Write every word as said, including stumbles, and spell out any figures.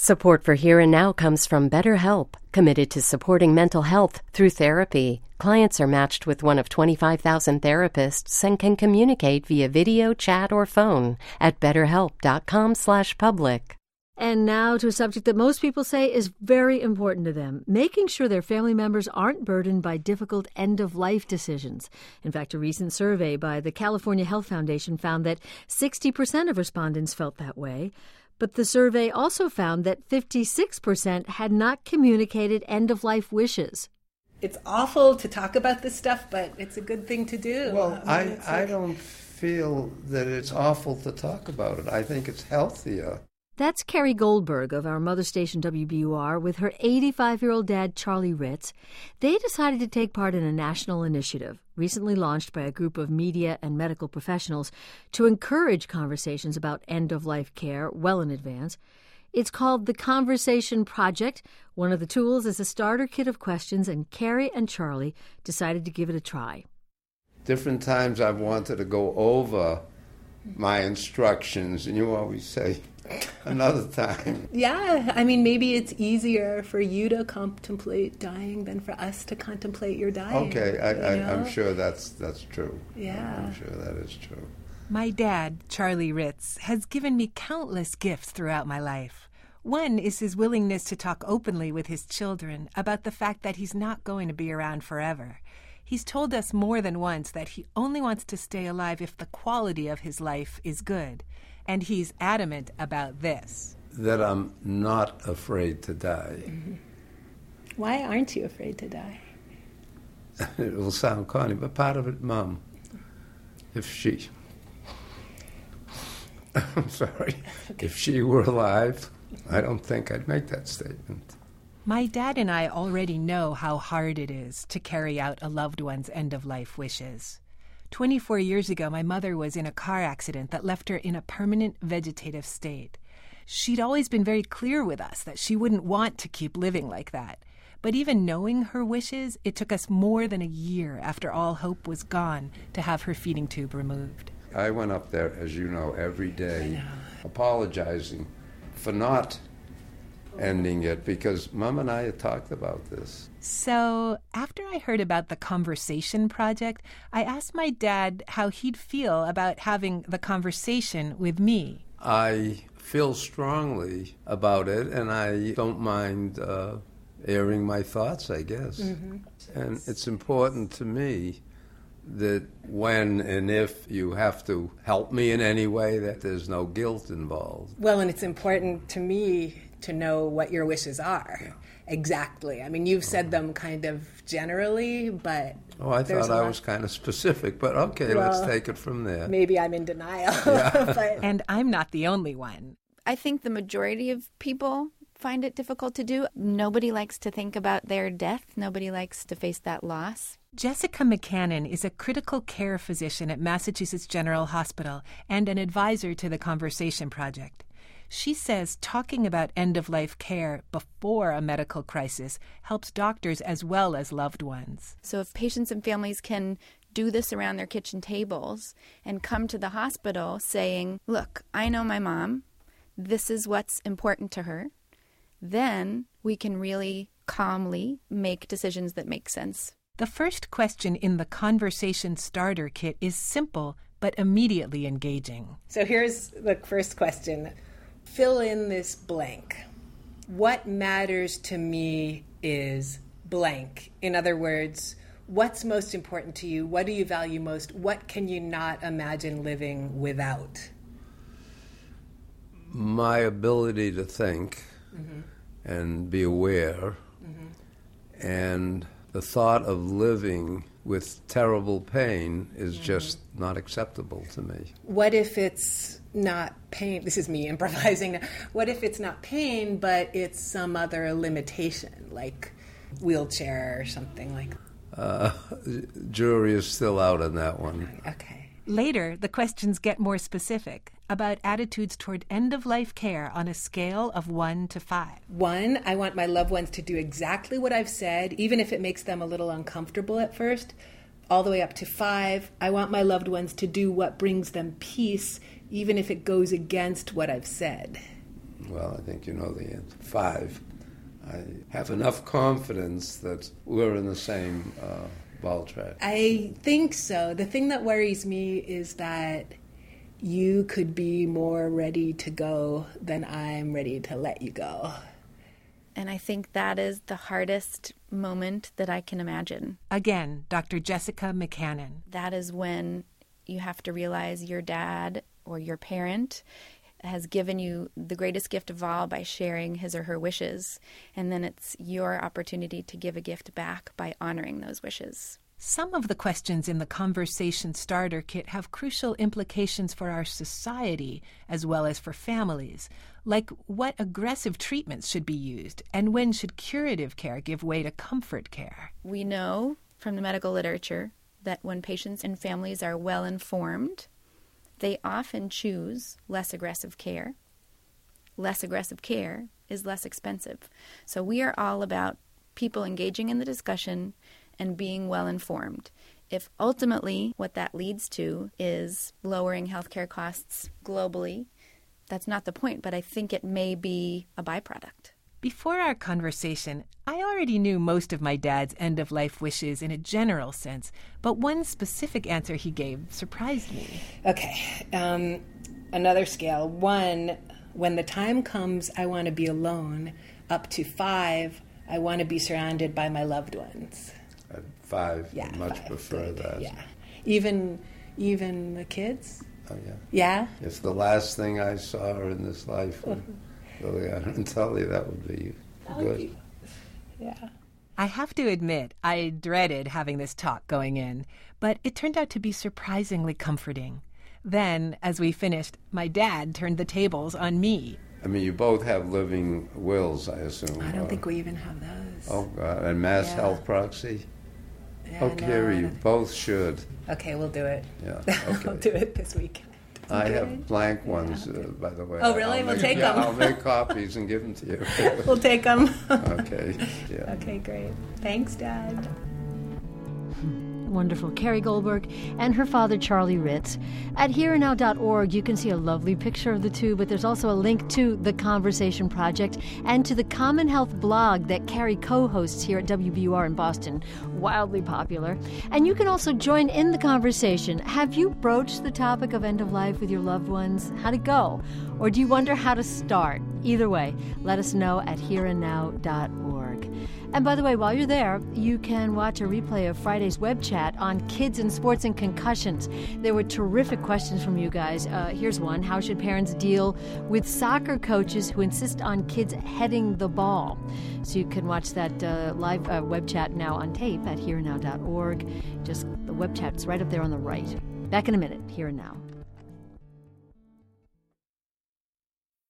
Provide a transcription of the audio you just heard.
Support for Here and Now comes from BetterHelp, committed to supporting mental health through therapy. Clients are matched with one of twenty-five thousand therapists and can communicate via video, chat, or phone at betterhelp.com slash public. And now to a subject that most people say is very important to them, making sure their family members aren't burdened by difficult end-of-life decisions. In fact, a recent survey by the California Health Foundation found that sixty percent of respondents felt that way. But the survey also found that fifty-six percent had not communicated end-of-life wishes. It's awful to talk about this stuff, but it's a good thing to do. Well, I, mean, I like... don't feel that it's awful to talk about it. I think it's healthier. That's Carrie Goldberg of our mother station W B U R with her eighty-five-year-old dad, Charlie Ritz. They decided to take part in a national initiative, recently launched by a group of media and medical professionals, to encourage conversations about end-of-life care well in advance. It's called the Conversation Project. One of the tools is a starter kit of questions, and Carrie and Charlie decided to give it a try. Different times I've wanted to go over my instructions, and you always say, another time. Yeah, I mean, maybe it's easier for you to contemplate dying than for us to contemplate your dying. Okay, I, I, you know? I'm sure that's that's true. Yeah. I'm sure that is true. My dad, Charlie Ritz, has given me countless gifts throughout my life. One is his willingness to talk openly with his children about the fact that he's not going to be around forever. He's told us more than once that he only wants to stay alive if the quality of his life is good. And he's adamant about this. That I'm not afraid to die. Mm-hmm. Why aren't you afraid to die? It will sound corny, but part of it, Mom, if she... I'm sorry. Okay. If she were alive, I don't think I'd make that statement. My dad and I already know how hard it is to carry out a loved one's end-of-life wishes. twenty-four years ago, my mother was in a car accident that left her in a permanent vegetative state. She'd always been very clear with us that she wouldn't want to keep living like that. But even knowing her wishes, it took us more than a year after all hope was gone to have her feeding tube removed. I went up there, as you know, every day, apologizing for not ending it, because Mom and I had talked about this. So after I heard about the Conversation Project, I asked my dad how he'd feel about having the conversation with me. I feel strongly about it, and I don't mind uh, airing my thoughts, I guess. Mm-hmm. And it's important to me that when and if you have to help me in any way, that there's no guilt involved. Well, and it's important to me to know what your wishes are. Yeah. Exactly. I mean, you've said them kind of generally, but... Oh, I thought I was kind of specific, but okay, well, let's take it from there. Maybe I'm in denial. Yeah. but... And I'm not the only one. I think the majority of people find it difficult to do. Nobody likes to think about their death. Nobody likes to face that loss. Jessica McCannon is a critical care physician at Massachusetts General Hospital and an advisor to the Conversation Project. She says talking about end-of-life care before a medical crisis helps doctors as well as loved ones. So if patients and families can do this around their kitchen tables and come to the hospital saying, look, I know my mom, this is what's important to her, then we can really calmly make decisions that make sense. The first question in the Conversation Starter Kit is simple but immediately engaging. So here's the first question. Fill in this blank. What matters to me is blank. In other words, what's most important to you? What do you value most? What can you not imagine living without? My ability to think mm-hmm. and be aware, mm-hmm. and the thought of living with terrible pain is mm-hmm. just not acceptable to me. What if it's not pain? This is me improvising. What if it's not pain, but it's some other limitation, like wheelchair or something like that? Uh, jury is still out on that one. Okay. Later, the questions get more specific about attitudes toward end-of-life care on a scale of one to five. One, I want my loved ones to do exactly what I've said, even if it makes them a little uncomfortable at first. All the way up to five, I want my loved ones to do what brings them peace, even if it goes against what I've said. well, I think you know the answer. Five. I have enough confidence that we're in the same uh, ball track. I think so. The thing that worries me is that you could be more ready to go than I'm ready to let you go. And I think that is the hardest moment that I can imagine. Again, Doctor Jessica McCannon. That is when you have to realize your dad or your parent has given you the greatest gift of all by sharing his or her wishes. And then it's your opportunity to give a gift back by honoring those wishes. Some of the questions in the Conversation Starter Kit have crucial implications for our society as well as for families, like what aggressive treatments should be used and when should curative care give way to comfort care. We know from the medical literature that when patients and families are well informed, they often choose less aggressive care. Less aggressive care is less expensive. So we are all about people engaging in the discussion and being well informed. If ultimately what that leads to is lowering healthcare costs globally, that's not the point, but I think it may be a byproduct. Before our conversation, I already knew most of my dad's end-of-life wishes in a general sense, but one specific answer he gave surprised me. Okay, um, another scale. One, when the time comes, I want to be alone. Up to five, I want to be surrounded by my loved ones. At five, Yeah, I much five, prefer good. that. Yeah, even even the kids. Oh, yeah. Yeah. If the last thing I saw in this life would go out and tell you, that would be good. Yeah. I have to admit, I dreaded having this talk going in, but it turned out to be surprisingly comforting. Then, as we finished, my dad turned the tables on me. I mean, you both have living wills, I assume. I don't or- think we even have those. Oh, God. And mass Yeah. health proxy? Yeah, Oh, no, Carrie, I you don't- both should. Okay, we'll do it. Yeah, I'll okay. do it this weekend. I Okay. have blank ones, uh, by the way. Oh, really? I'll We'll make- take yeah, them. I'll make copies and give them to you. We'll take them. Okay, yeah. Okay, great. Thanks, Dad. Wonderful Carrie Goldberg and her father Charlie Ritz. At here and now dot org you can see a lovely picture of the two, but there's also a link to the Conversation Project and to the Common Health blog that Carrie co-hosts here at W B U R in Boston, wildly popular. And you can also join in the conversation. Have you broached the topic of end of life with your loved ones? How'd it go? Or do you wonder how to start? Either way, let us know at here and now dot org. And by the way, while you're there, you can watch a replay of Friday's web chat on kids and sports and concussions. There were terrific questions from you guys. Uh, here's one. How should parents deal with soccer coaches who insist on kids heading the ball? So you can watch that uh, live uh, web chat now on tape at here and now dot org. Just the web chat's right up there on the right. Back in a minute, Here and Now.